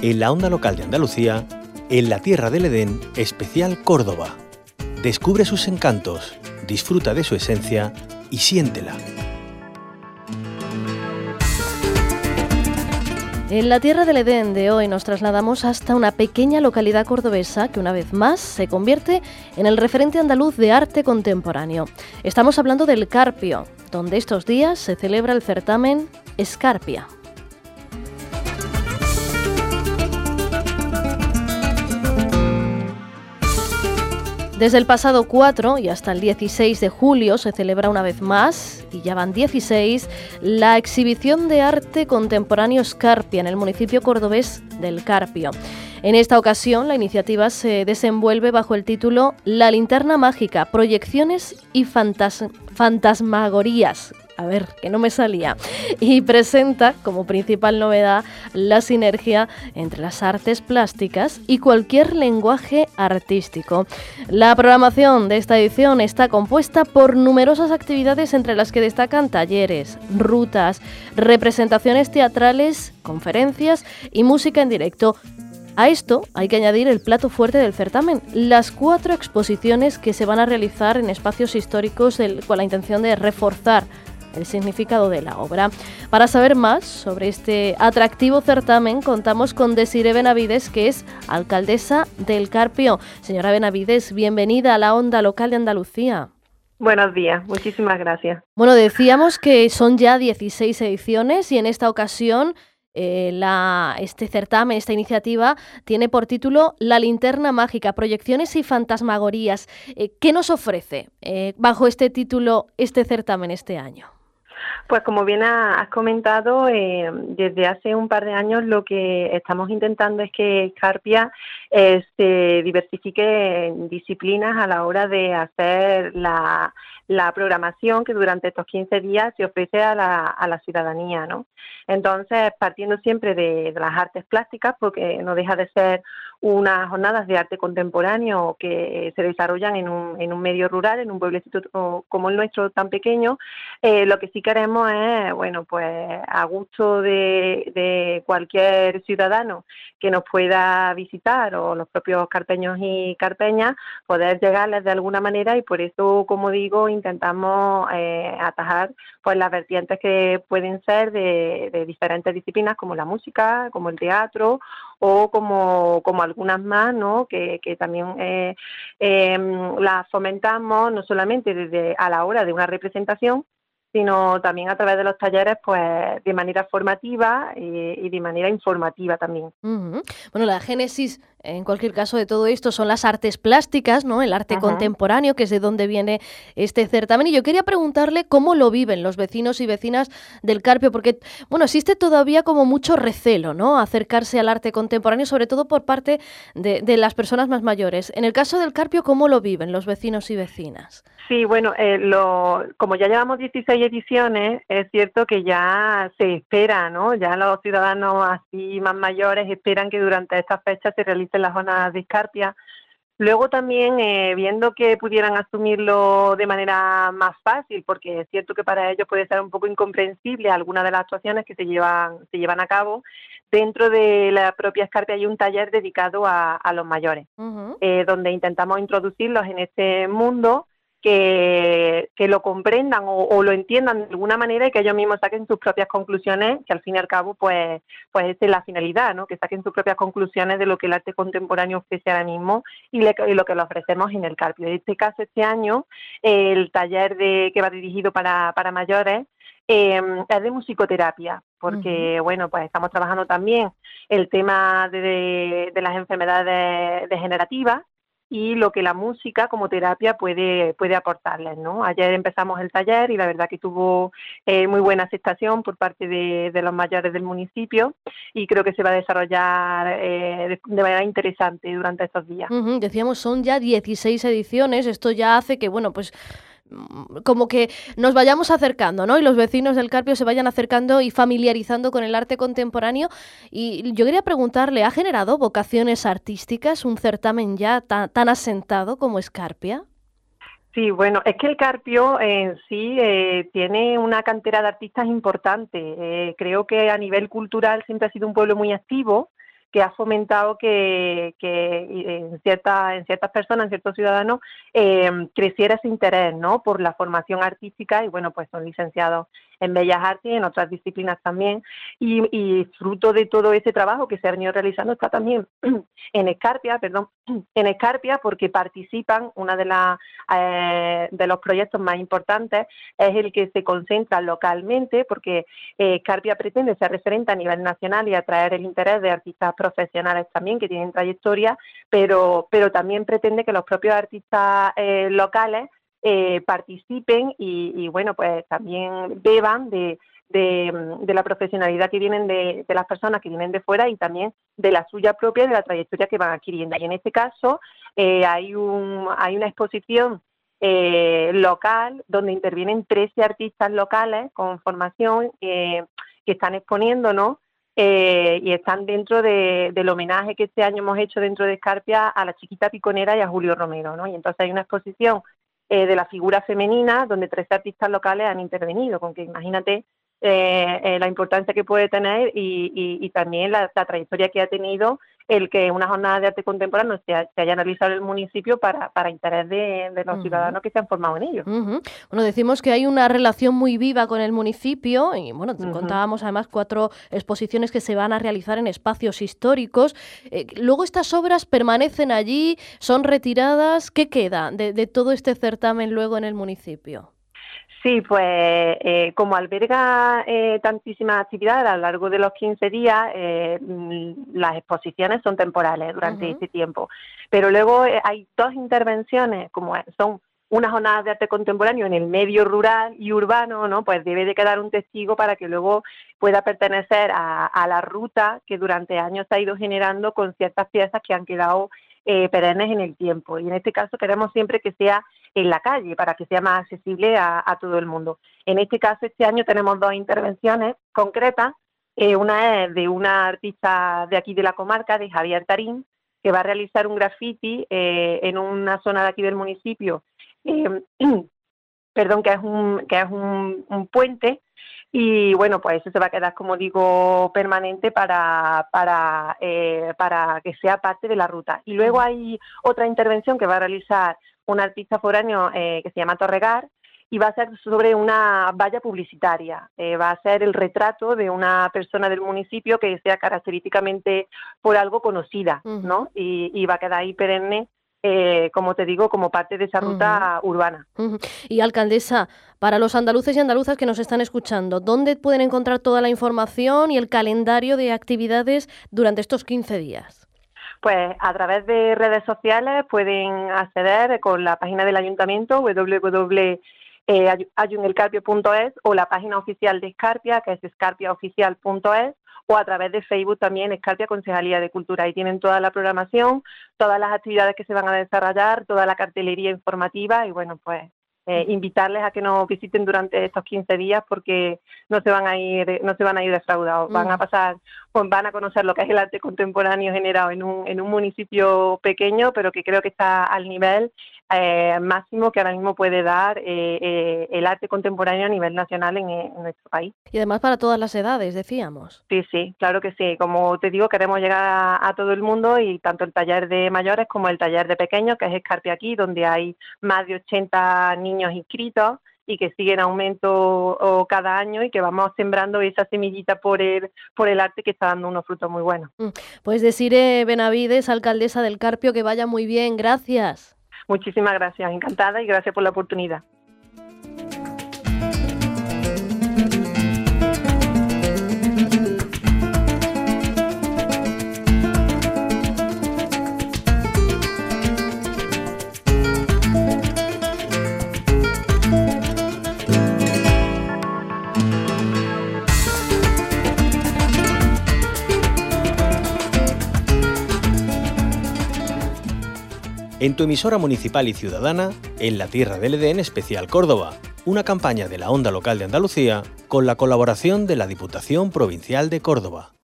en la onda local de Andalucía, en la Tierra del Edén, especial Córdoba. Descubre sus encantos, disfruta de su esencia y siéntela. En la Tierra del Edén de hoy nos trasladamos hasta una pequeña localidad cordobesa que una vez más se convierte en el referente andaluz de arte contemporáneo. Estamos hablando del Carpio, donde estos días se celebra el certamen Scarpia. Desde el pasado 4 y hasta el 16 de julio se celebra una vez más, y ya van 16, la exhibición de arte contemporáneo Scarpia en el municipio cordobés del Carpio. En esta ocasión la iniciativa se desenvuelve bajo el título La linterna mágica, proyecciones y fantasmagorías. A ver, que no me salía. Y presenta como principal novedad la sinergia entre las artes plásticas y cualquier lenguaje artístico. La programación de esta edición está compuesta por numerosas actividades entre las que destacan talleres, rutas, representaciones teatrales, conferencias y música en directo. A esto hay que añadir el plato fuerte del certamen, las 4 exposiciones que se van a realizar en espacios históricos con la intención de reforzar el significado de la obra. Para saber más sobre este atractivo certamen, contamos con Desiré Benavides, que es alcaldesa del Carpio. Señora Benavides, bienvenida a la onda local de Andalucía. Buenos días, muchísimas gracias. Bueno, decíamos que son ya 16 ediciones y en esta ocasión este certamen, esta iniciativa, tiene por título La linterna mágica, proyecciones y fantasmagorías. ¿Qué nos ofrece bajo este título este certamen este año? Pues como bien has comentado, desde hace un par de años lo que estamos intentando es que Scarpia se diversifique en disciplinas a la hora de hacer la programación que durante estos 15 días se ofrece a la ciudadanía, ¿no? Entonces, partiendo siempre de las artes plásticas, porque no deja de ser unas jornadas de arte contemporáneo que se desarrollan en un medio rural, en un pueblecito como el nuestro tan pequeño, lo que sí queremos es, bueno, pues a gusto de cualquier ciudadano que nos pueda visitar o los propios carpeños y carpeñas, poder llegarles de alguna manera y por eso, como digo, intentamos atajar pues las vertientes que pueden ser de diferentes disciplinas como la música, como el teatro o como algunas más, ¿no? que también las fomentamos no solamente desde a la hora de una representación, sino también a través de los talleres, pues de manera formativa y de manera informativa también. Uh-huh. Bueno, la génesis, en cualquier caso, de todo esto son las artes plásticas, ¿no? El arte contemporáneo, que es de donde viene este certamen. Y yo quería preguntarle cómo lo viven los vecinos y vecinas del Carpio, porque, bueno, existe todavía como mucho recelo, ¿no? Acercarse al arte contemporáneo, sobre todo por parte de las personas más mayores. En el caso del Carpio, ¿cómo lo viven los vecinos y vecinas? Sí, bueno, como ya llevamos 16 ediciones, es cierto que ya se espera, ¿no? Ya los ciudadanos así más mayores esperan que durante estas fechas se realicen las jornadas de Scarpia. Luego también viendo que pudieran asumirlo de manera más fácil, porque es cierto que para ellos puede ser un poco incomprensible algunas de las actuaciones que se llevan a cabo. Dentro de la propia Scarpia hay un taller dedicado a los mayores, donde intentamos introducirlos en este mundo, que lo comprendan o lo entiendan de alguna manera y que ellos mismos saquen sus propias conclusiones, que al fin y al cabo pues esa es la finalidad, ¿no? Que saquen sus propias conclusiones de lo que el arte contemporáneo ofrece ahora mismo y lo que le ofrecemos en el Carpio. En este caso, este año, el taller que va dirigido para mayores es de musicoterapia, porque bueno, pues estamos trabajando también el tema de las enfermedades degenerativas y lo que la música como terapia puede aportarles, ¿no? Ayer empezamos el taller y la verdad que tuvo muy buena aceptación por parte de los mayores del municipio y creo que se va a desarrollar de manera interesante durante estos días. Decíamos, son ya 16 ediciones, esto ya hace que, bueno, pues como que nos vayamos acercando, ¿no? Y los vecinos del Carpio se vayan acercando y familiarizando con el arte contemporáneo. Y yo quería preguntarle, ¿ha generado vocaciones artísticas un certamen ya tan asentado como Scarpia? Sí, bueno, es que el Carpio en sí tiene una cantera de artistas importante. Creo que a nivel cultural siempre ha sido un pueblo muy activo. que ha fomentado que en ciertas personas, en ciertos ciudadanos, creciera ese interés, ¿no?, por la formación artística, y bueno, pues son licenciados en Bellas Artes y en otras disciplinas también, y fruto de todo ese trabajo que se ha venido realizando está también en Escarpia, porque participan, una de los proyectos más importantes es el que se concentra localmente, porque Escarpia pretende ser referente a nivel nacional y atraer el interés de artistas profesionales también que tienen trayectoria, pero también pretende que los propios artistas locales participen y bueno, pues también beban de la profesionalidad que vienen de las personas que vienen de fuera, y también de la suya propia y de la trayectoria que van adquiriendo. Y en este caso hay una exposición local donde intervienen 13 artistas locales con formación que están exponiendo, ¿no?, y están dentro del homenaje que este año hemos hecho dentro de Escarpia a la Chiquita Piconera y a Julio Romero, ¿no? Y entonces hay una exposición de la figura femenina donde 13 artistas locales han intervenido, con que imagínate la importancia que puede tener y también la trayectoria que ha tenido el que una jornada de arte contemporáneo se haya realizado en el municipio para interés de los ciudadanos que se han formado en ello. Bueno, decimos que hay una relación muy viva con el municipio y bueno, contábamos además 4 exposiciones que se van a realizar en espacios históricos. Luego estas obras permanecen allí, son retiradas. ¿Qué queda de todo este certamen luego en el municipio? Sí, pues como alberga tantísimas actividades a lo largo de los 15 días, las exposiciones son temporales durante ese tiempo. Pero luego hay 2 intervenciones, como son unas jornadas de arte contemporáneo en el medio rural y urbano, ¿no? Pues debe de quedar un testigo para que luego pueda pertenecer a la ruta que durante años se ha ido generando con ciertas piezas que han quedado perennes en el tiempo. Y en este caso queremos siempre que sea en la calle, para que sea más accesible a todo el mundo. En este caso, este año tenemos 2 intervenciones concretas. Una es de una artista de aquí de la comarca, de Javier Tarín, que va a realizar un graffiti en una zona de aquí del municipio, que es un puente, y bueno, pues eso se va a quedar, como digo, permanente para que sea parte de la ruta. Y luego hay otra intervención que va a realizar un artista foráneo que se llama Torregar, y va a ser sobre una valla publicitaria. Va a ser el retrato de una persona del municipio que sea característicamente por algo conocida, ¿no? Y va a quedar ahí perenne, como te digo, como parte de esa ruta urbana. Y alcaldesa, para los andaluces y andaluzas que nos están escuchando, ¿dónde pueden encontrar toda la información y el calendario de actividades durante estos 15 días? Pues a través de redes sociales pueden acceder con la página del ayuntamiento, www.ayunelcarpio.es, o la página oficial de Escarpia, que es escarpiaoficial.es, o a través de Facebook también, Escarpia Concejalía de Cultura. Ahí tienen toda la programación, todas las actividades que se van a desarrollar, toda la cartelería informativa, y bueno, pues invitarles a que nos visiten durante estos 15 días, porque no se van a ir defraudados. Van a pasar, pues van a conocer lo que es el arte contemporáneo generado en un municipio pequeño, pero que creo que está al nivel máximo que ahora mismo puede dar el arte contemporáneo a nivel nacional en nuestro país. Y además para todas las edades, decíamos. Sí, claro que sí. Como te digo, queremos llegar a todo el mundo, y tanto el taller de mayores como el taller de pequeños, que es Escarpia aquí, donde hay más de 80 niños inscritos y que siguen en aumento cada año, y que vamos sembrando esa semillita por el arte, que está dando unos frutos muy buenos. Pues Desiré Benavides, alcaldesa del Carpio, que vaya muy bien. Gracias. Muchísimas gracias, encantada, y gracias por la oportunidad. En tu emisora municipal y ciudadana, En la Tierra del Edén Especial Córdoba, una campaña de la Onda Local de Andalucía con la colaboración de la Diputación Provincial de Córdoba.